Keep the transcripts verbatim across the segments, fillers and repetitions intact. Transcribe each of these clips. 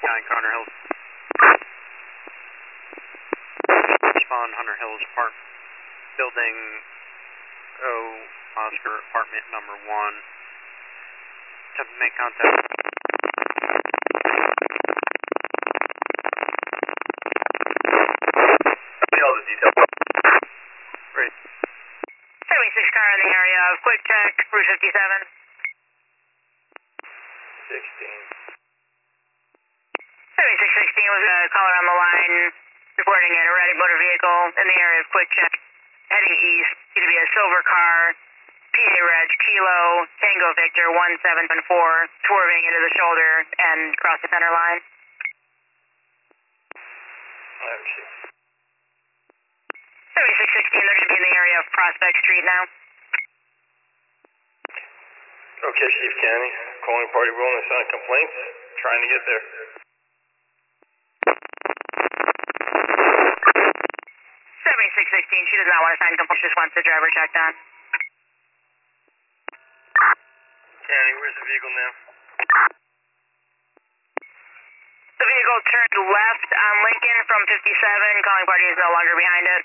nine, Hunter Hills. Respond, Hunter Hills, Park, building O, Oscar, apartment number one. To make contact. All the details. Great. seventy-six car in the area of Quick Check, Route fifty-seven. sixteen. seventy-six sixteen was a caller on the line reporting an erratic motor vehicle in the area of Quick Check, heading east, to be a silver car, P A Reg Kilo Tango Victor one seven four, swerving into the shoulder and across the center line. I received. seventy-six sixteen, they're going to be in the area of Prospect Street now. Okay, Chief County. Calling party wellness on complaints. Trying to get there. seventy-six sixteen, she does not want to sign complaints, just wants the driver checked on. County, where's the vehicle now? The vehicle turned left on Lincoln from fifty-seven. Calling party is no longer behind it.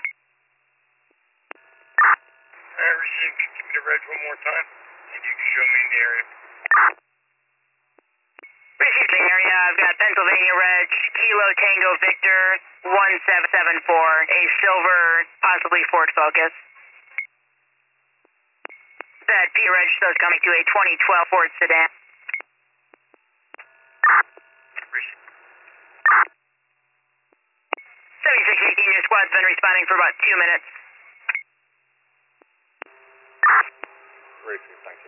I received. Give me the reg one more time. And you can show me in the area. Received the area. I've got Pennsylvania Reg Kilo Tango Victor one seven seven four, a silver, possibly Ford Focus. That P Reg shows coming to a twenty twelve Ford sedan. seventy-six eighteen, your squad's been responding for about two minutes. Great, thank you.